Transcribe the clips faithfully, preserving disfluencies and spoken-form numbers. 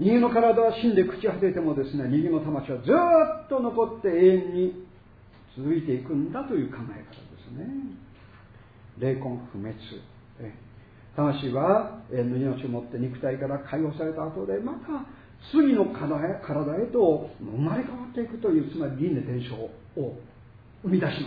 人間の体は死んで朽ち果ててもですね、人間の魂はずっと残って永遠に続いていくんだという考え方ですね。霊魂不滅。魂は永遠の命を持って肉体から解放された後で、また次の体へ、体へと生まれ変わっていくという、つまり輪廻転生を生み出します。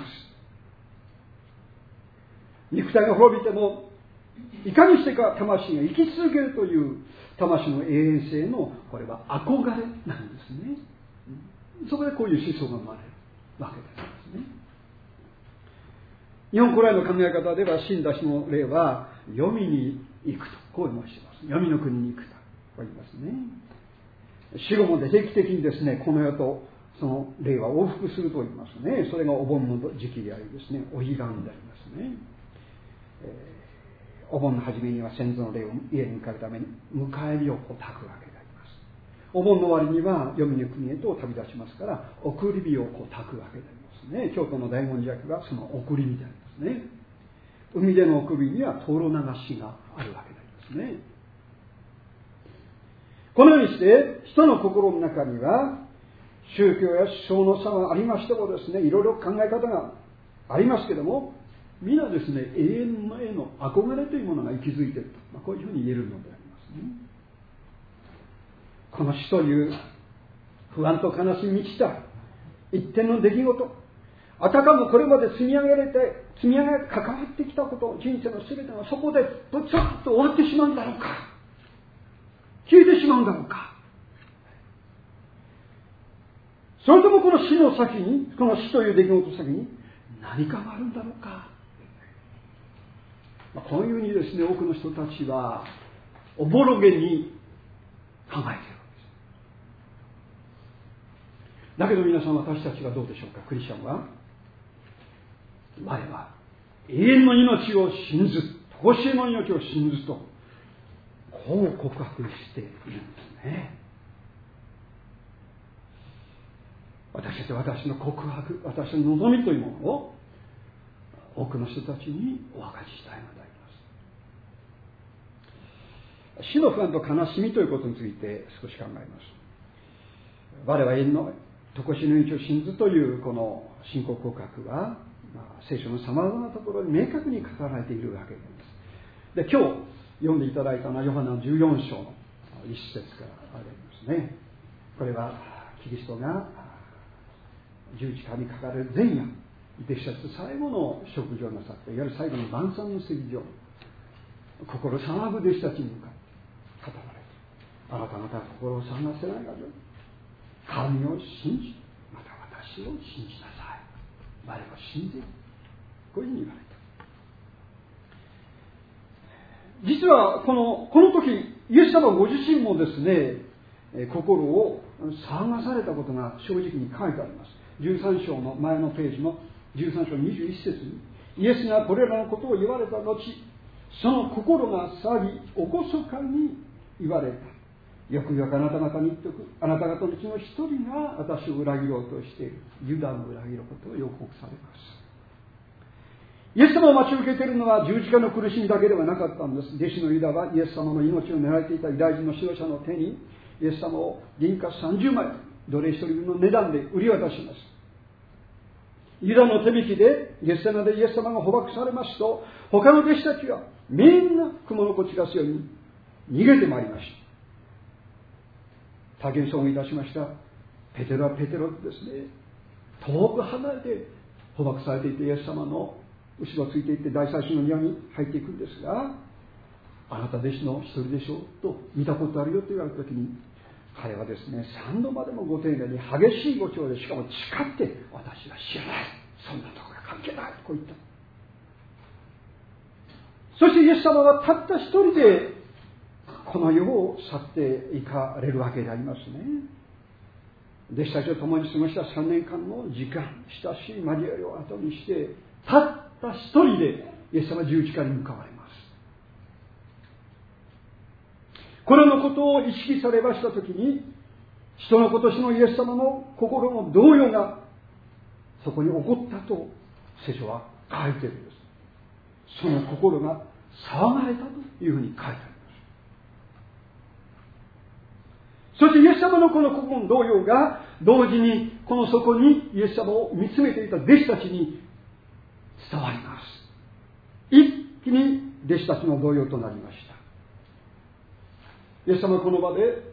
肉体が滅びてもいかにしてか魂が生き続けるという魂の永遠性の、これは憧れなんですね。そこでこういう思想が生まれるわけですね。日本古来の考え方では、死んだ人の霊は黄泉に行くと、こう申します。黄泉の国に行くと言いますね。死後も定期的にですね、この世とその霊は往復すると言いますね。それがお盆の時期でありですね、お彼岸でありますね。えーお盆の初めには先祖の霊を家に迎えるために迎え火をこう焚くわけであります。お盆の終わりには黄泉の国へと旅立ちますから、送り火をこう焚くわけでありますね。京都の大文字焼きがその送り火でありますね。海での送り火には灯籠流しがあるわけでありますね。このようにして人の心の中には宗教や思想の差はありましてもですね、いろいろ考え方がありますけども、皆ですね、永遠のへの憧れというものが息づいていると、まあ、こういうふうに言えるのでありますね。この死という不安と悲しみに満ちた一点の出来事、あたかもこれまで積み上げられて積み上げ関わってきたこと、人生の全てがそこでぶつっと終わってしまうんだろうか、消えてしまうんだろうか、それともこの死の先に、この死という出来事の先に何かがあるんだろうか。こういうふうにですね、多くの人たちはおぼろげに考えているわけです。だけど皆さん、私たちはどうでしょうか。クリスチャンは、我は永遠の命を信ず、常しえの命を信ずと、こう告白しているんですね。私たちは私の告白、私の望みというものを多くの人たちにお分かりしたいのであります。死の不安と悲しみということについて少し考えます。我は永遠の常しえの命を信ずというこの信仰告白は、まあ、聖書のさまざまなところに明確に語られているわけです。で、今日読んでいただいたのはヨハネのじゅうよん章の一節からありますね。これはキリストが十字架にかかれる前夜、弟子たちと最後の食事をなさって、いわゆる最後の晩餐の席上、心騒ぐ弟子たちに向かって語られて、あなた方は心を騒がせないがよい、神を信じ、また私を信じなさい。我を信じる。こういうふうに言われた。実はこのこの時、イエス様ご自身もですね、心を騒がされたことが正直に書いてあります。じゅうさん章の前のページのじゅうさん章にじゅういち節に、イエスがこれらのことを言われた後、その心が騒ぎ、おこそかに言われた。よくよくあなた方に言っておく。あなた方のうちの一人が私を裏切ろうとしている。ユダを裏切ることを予告されます。イエス様を待ち受けているのは十字架の苦しみだけではなかったんです。弟子のユダはイエス様の命を狙われていたユダヤ人の指導者の手にイエス様を銀貨さんじゅうまい、奴隷一人分の値段で売り渡します。ユダの手引きでゲッセマでイエス様が捕獲されますと、他の弟子たちはみんな雲の子散らすように逃げてまいりました。大変そういたしました。ペテロはペテロですね、遠く離れて捕獲されていて、イエス様の後ろをついていって大祭司の庭に入っていくんですが、あなた弟子の一人でしょうと、見たことあるよと言われたときに、彼はですね、三度までもご丁寧に激しい語調で、しかも誓って、私は知らない、そんなところが関係ないとこう言った。そしてイエス様はたった一人でこの世を去っていかれるわけでありますね。弟子たちと共に過ごしたさんねんかんの時間、親しい交わりを後にして、たった一人でイエス様は十字架に向かわれます。これのことを意識されましたときに、人の今年のイエス様の心の動揺がそこに起こったと聖書は書いているんです。その心が騒がれたというふうに書いてありまそしてイエス様のこの国門同様が同時にこの底にイエス様を見つめていた弟子たちに伝わります。一気に弟子たちの同様となりました。イエス様はこの場で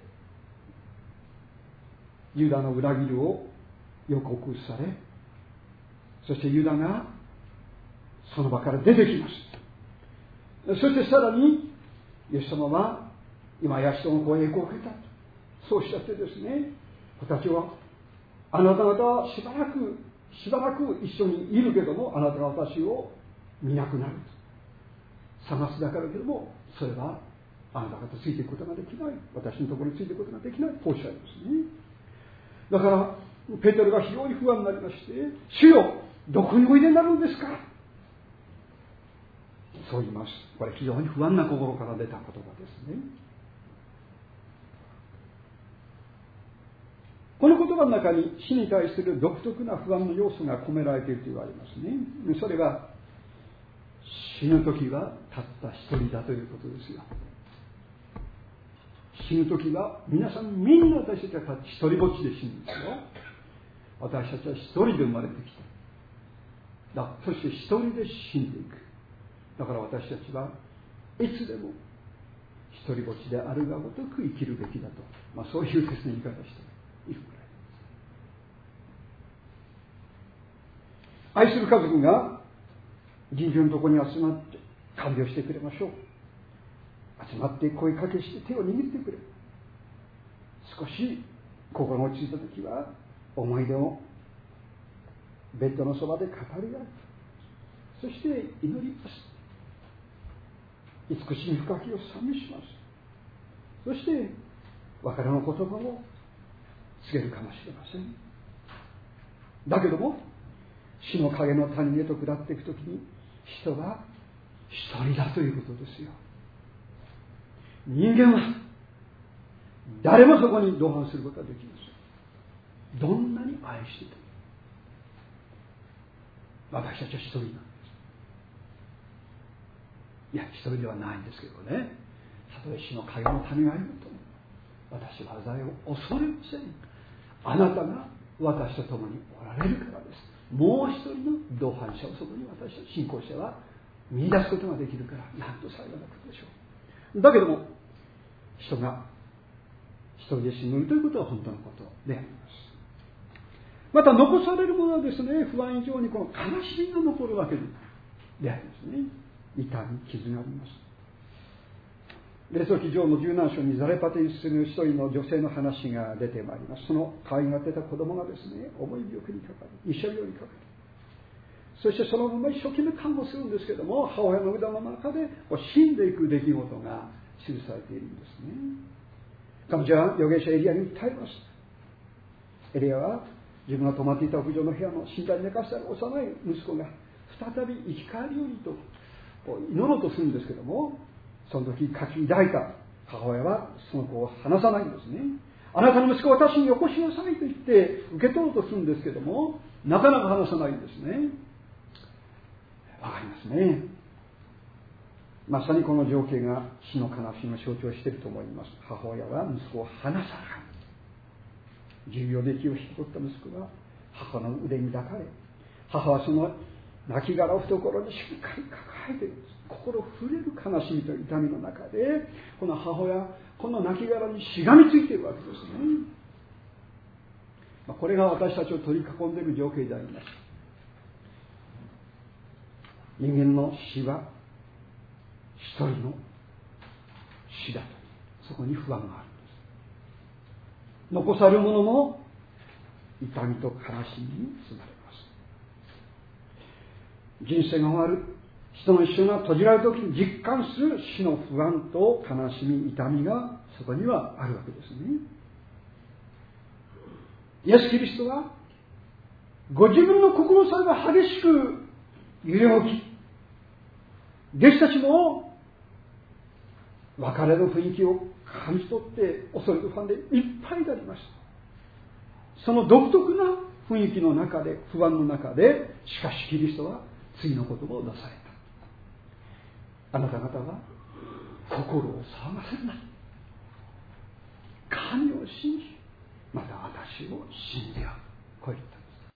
ユダの裏切りを予告され、そしてユダがその場から出てきます。そしてさらにイエス様は今や人の声を受けたと、そうおっしゃってですね、私はあなた方はしばらくしばらく一緒にいるけども、あなたが私を見なくなると、探すだからけどもそれはあなた方ついていくことができない、私のところについていくことができないとおっしゃいますね。だからペテロが非常に不安になりまして、主よ、どこにおいでになるんですか、そう言います。これ非常に不安な心から出た言葉ですね。この言葉の中に死に対する独特な不安の要素が込められていると言われますね。それが死ぬ時はたった一人だということですよ。死ぬ時は皆さんみんな私たちは一人ぼっちで死ぬんですよ。私たちは一人で生まれてきた。だそして一人で死んでいく。だから私たちはいつでも一人ぼっちであるがごとく生きるべきだと、まあ、そういうですね言い方しているくらいです。愛する家族が人事のところに集まって看病してくれましょう。集まって声かけして手を握ってくれ。少し心が落ち着いた時は思い出をベッドのそばで語り合う。そして祈ります。慈しみ深きを賛美します。そして別れの言葉を告げるかもしれません。だけども死の影の谷へと下っていくときに人は一人だということですよ。人間は誰もそこに同伴することはできません。どんなに愛していても私たちは一人なんです。いや一人ではないんですけどね、たとえ死の影の谷がいるとも私は災いを恐れません。あなたが私と共におられるからです。もう一人の同伴者をそこに私たち信仰者は見出すことができるから、なんと幸いなことでしょう。だけども人が一人で死ぬということは本当のことであります。また残されるものはですね、不安以上にこの悲しみが残るわけでありますね。痛み傷があります。列王記上の十何章にザレパテに住む一人の女性の話が出てまいります。その可愛がってた子供がですね、重い病気にかかり、医者病にかかり、そしてそのまま一生懸命看護するんですけども、母親の腕の中で死んでいく出来事が記されているんですね。彼女は預言者エリアに訴えます。エリアは自分が泊まっていた屋上の部屋の寝台に寝かせた幼い息子が再び生き返るようにと祈ろうとするんですけども、その時書き抱いた母親はその子を離さないんですね。あなたの息子を私によこしなさいと言って受け取ろうとするんですけども、なかなか離さないんですね。わかりますね。まさにこの情景が死の悲しみを象徴していると思います。母親は息子を離さない。重病で息を引き取った息子は母の腕に抱かれ、母はその亡骸を懐にしっかり抱えているんです。心震える悲しみと痛みの中で、この母親、この亡骸にしがみついているわけですね。これが私たちを取り囲んでいる情景であります。人間の死は一人の死だと、そこに不安があるんです。残されるものも痛みと悲しみに包まれます。人生が終わる、人の一生が閉じられるときに実感する死の不安と悲しみ、痛みがそこにはあるわけですね。イエス・キリストはご自分の心さえが激しく揺れ起き、弟子たちも別れの雰囲気を感じ取って恐れと不安でいっぱいでありました。その独特な雰囲気の中で、不安の中で、しかしキリストは次の言葉を出された。あなた方は心を騒がせるな。 神を信じ、また私を信じ合う。こういった